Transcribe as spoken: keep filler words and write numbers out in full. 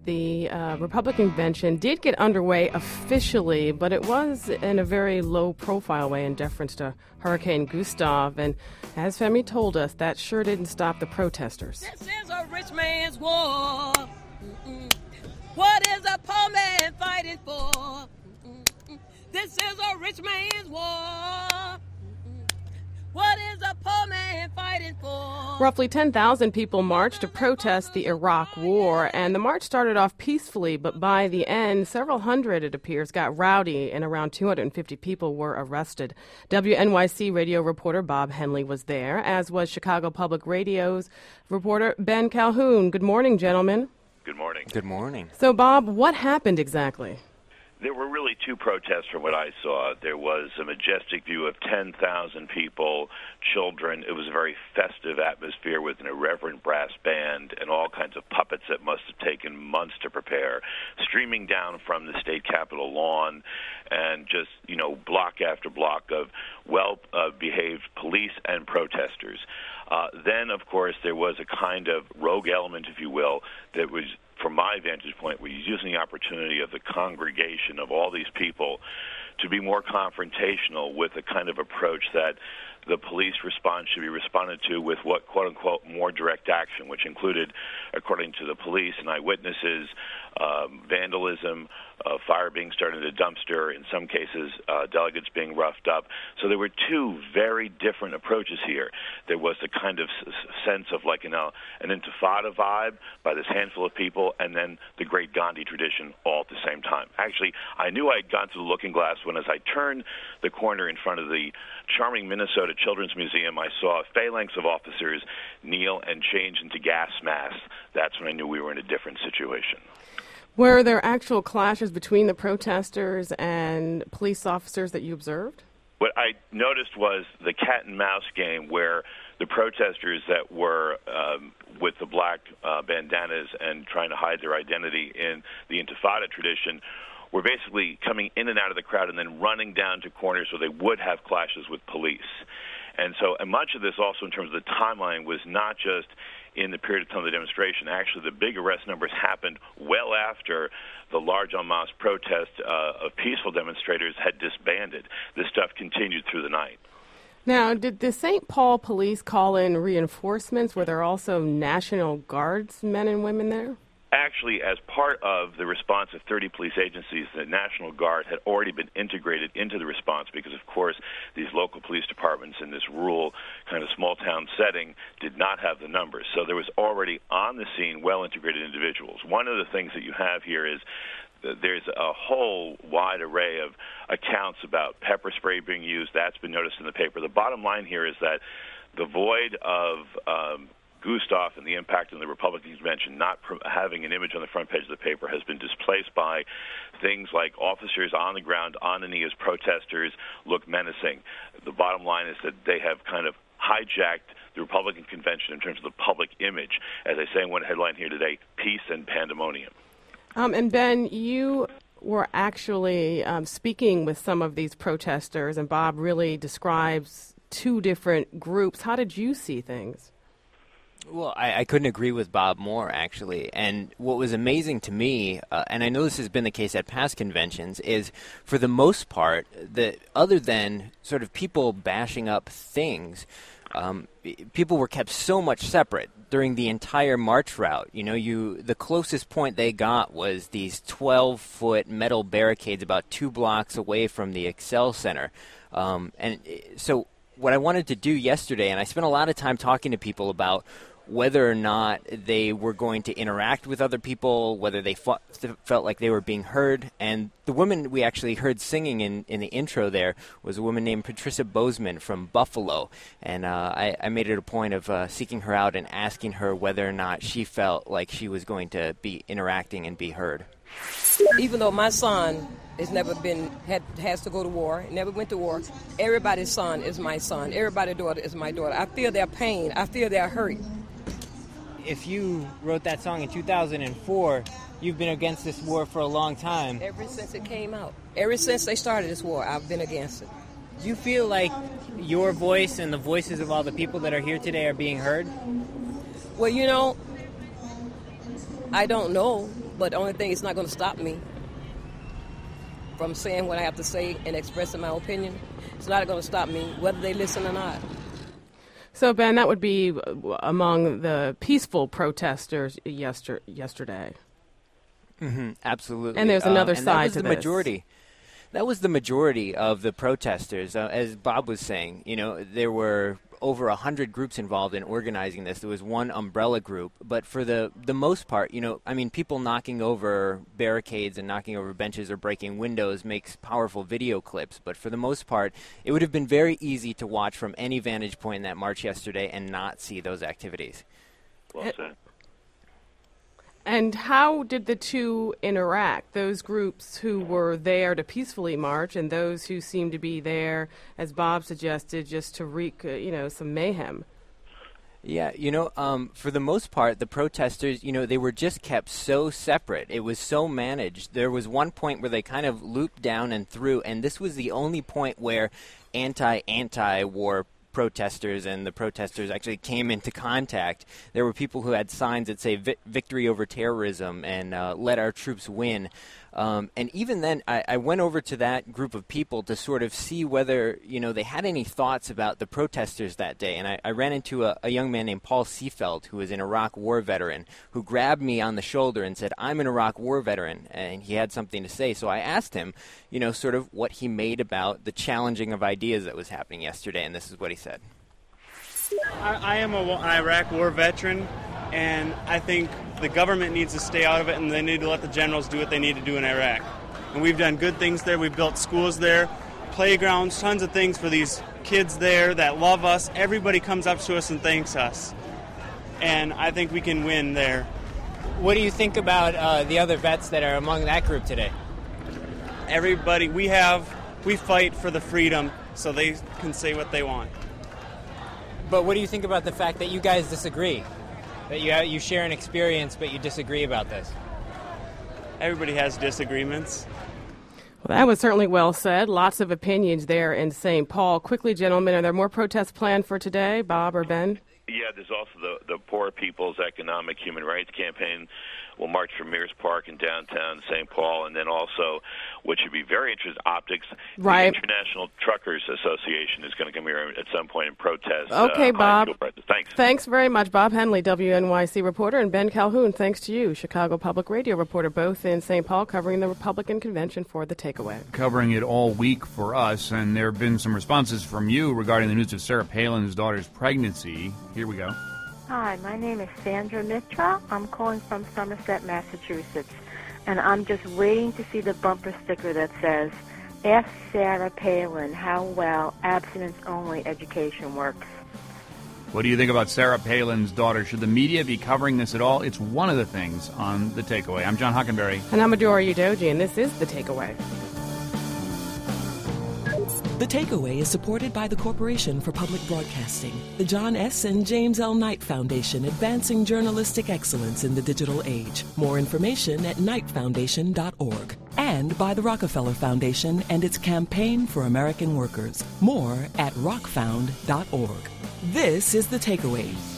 the uh, Republican convention did get underway officially, but it was in a very low-profile way in deference to Hurricane Gustav. And as Femi told us, that sure didn't stop the protesters. This is a rich man's war. Mm-mm. What is a poor man fighting for? Mm-mm. This is a rich man's war. Mm-mm. What is a poor man fighting for? Roughly ten thousand people marched to protest the Iraq War, and the march started off peacefully, but by the end, several hundred, it appears, got rowdy, and around two hundred fifty people were arrested. W N Y C radio reporter Bob Henley was there, as was Chicago Public Radio's reporter Ben Calhoun. Good morning, gentlemen. Good morning. Good morning. So, Bob, what happened exactly? There were really two protests from what I saw. There was a majestic view of ten thousand people, children. It was a very festive atmosphere with an irreverent brass band and all kinds of puppets that must have taken months to prepare, streaming down from the state capitol lawn, and just, you know, block after block of well-behaved uh, police and protesters. Uh, then, of course, there was a kind of rogue element, if you will, that was, from my vantage point, was using the opportunity of the congregation of all these people to be more confrontational with a kind of approach that the police response should be responded to with what, quote-unquote, more direct action, which included, according to the police and eyewitnesses, um, vandalism, uh, fire being started in a dumpster, in some cases uh, delegates being roughed up. So there were two very different approaches here. There was the kind of s- sense of like, you know, an intifada vibe by this handful of people, and then the great Gandhi tradition all at the same time. Actually, I knew I had gone through the looking glass when, as I turned the corner in front of the charming Minnesota Children's Museum, I saw a phalanx of officers kneel and change into gas masks. That's when I knew we were in a different situation. Were there actual clashes between the protesters and police officers that you observed? What I noticed was the cat and mouse game where the protesters that were um, with the black uh, bandanas and trying to hide their identity in the Intifada tradition were basically coming in and out of the crowd and then running down to corners where they would have clashes with police. And so and much of this also in terms of the timeline was not just in the period of time of the demonstration. Actually, the big arrest numbers happened well after the large en masse protest uh, of peaceful demonstrators had disbanded. This stuff continued through the night. Now, did the Saint Paul police call in reinforcements? Were there also National Guards men and women there? Actually, as part of the response of thirty police agencies, the National Guard had already been integrated into the response because, of course, these local police departments in this rural kind of small-town setting did not have the numbers. So there was already on the scene well-integrated individuals. One of the things that you have here is that there's a whole wide array of accounts about pepper spray being used. That's been noticed in the paper. The bottom line here is that the void of um, Gustav and the impact on the Republican convention not pr- having an image on the front page of the paper has been displaced by things like officers on the ground, on the knee as protesters look menacing. The bottom line is that they have kind of hijacked the Republican convention in terms of the public image. As I say in one headline here today, peace and pandemonium. Um, and Ben, you were actually um, speaking with some of these protesters, and Bob really describes two different groups. How did you see things? Well, I, I couldn't agree with Bob more, actually. And what was amazing to me, uh, and I know this has been the case at past conventions, is for the most part, that other than sort of people bashing up things, um, people were kept so much separate during the entire march route. You know, you the closest point they got was these twelve-foot metal barricades about two blocks away from the Excel Center. Um, and so what I wanted to do yesterday, and I spent a lot of time talking to people about whether or not they were going to interact with other people, whether they fought, felt like they were being heard. And the woman we actually heard singing in, in the intro there was a woman named Patricia Bozeman from Buffalo. And uh, I, I made it a point of uh, seeking her out and asking her whether or not she felt like she was going to be interacting and be heard. Even though my son has never been, had, has to go to war, never went to war, everybody's son is my son. Everybody's daughter is my daughter. I feel their pain. I feel their hurt. If you wrote that song in two thousand four, you've been against this war for a long time. Ever since it came out. Ever since they started this war, I've been against it. Do you feel like your voice and the voices of all the people that are here today are being heard? Well, you know, I don't know. But the only thing, it's not going to stop me from saying what I have to say and expressing my opinion. It's not going to stop me, whether they listen or not. So, Ben, that would be among the peaceful protesters yester- yesterday. Mm-hmm, absolutely. And there's another uh, and side that was to the this. majority. That was the majority of the protesters. Uh, as Bob was saying, you know, there were over one hundred groups involved in organizing this. There was one umbrella group. But for the, the most part, you know, I mean, people knocking over barricades and knocking over benches or breaking windows makes powerful video clips. But for the most part, it would have been very easy to watch from any vantage point in that march yesterday and not see those activities. Well said. And how did the two interact, those groups who were there to peacefully march and those who seemed to be there, as Bob suggested, just to wreak, uh, you know, some mayhem? Yeah, you know, um, for the most part, the protesters, you know, they were just kept so separate. It was so managed. There was one point where they kind of looped down and through, and this was the only point where anti-anti-war protesters and the protesters actually came into contact. There were people who had signs that say vi- victory over terrorism and uh, let our troops win. Um, and even then, I, I went over to that group of people to sort of see whether, you know, they had any thoughts about the protesters that day. And I, I ran into a, a young man named Paul Seefeld, who is an Iraq war veteran, who grabbed me on the shoulder and said, "I'm an Iraq war veteran." And he had something to say. So I asked him, you know, sort of what he made about the challenging of ideas that was happening yesterday. And this is what he said. I, I am a, an Iraq war veteran, and I think the government needs to stay out of it, and they need to let the generals do what they need to do in Iraq. And we've done good things there. We've built schools there, playgrounds, tons of things for these kids there that love us. Everybody comes up to us and thanks us. And I think we can win there. What do you think about uh, the other vets that are among that group today? Everybody, we have, we fight for the freedom so they can say what they want. But what do you think about the fact that you guys disagree? That you you share an experience, but you disagree about this? Everybody has disagreements. Well, that was certainly well said. Lots of opinions there in Saint Paul. Quickly, gentlemen, are there more protests planned for today, Bob or Ben? Yeah, there's also the, the Poor People's Economic Human Rights Campaign will march from Mears Park in downtown Saint Paul, and then also, which would be very interesting, optics. Right. The International Truckers Association is going to come here at some point and protest. Okay, uh, Bob. Thanks. Thanks very much, Bob Henley, W N Y C reporter, and Ben Calhoun, thanks to you, Chicago Public Radio reporter, both in Saint Paul, covering the Republican convention for The Takeaway. Covering it all week for us, and there have been some responses from you regarding the news of Sarah Palin's daughter's pregnancy. Here we go. Hi, my name is Sandra Mitra. I'm calling from Somerset, Massachusetts, and I'm just waiting to see the bumper sticker that says, "Ask Sarah Palin how well abstinence-only education works." What do you think about Sarah Palin's daughter? Should the media be covering this at all? It's one of the things on The Takeaway. I'm John Hockenberry. And I'm Adora Udoji, and this is The Takeaway. The Takeaway is supported by the Corporation for Public Broadcasting, the John S. and James L. Knight Foundation, advancing journalistic excellence in the digital age. More information at knight foundation dot org. And by the Rockefeller Foundation and its Campaign for American Workers. More at rock found dot org. This is The Takeaway.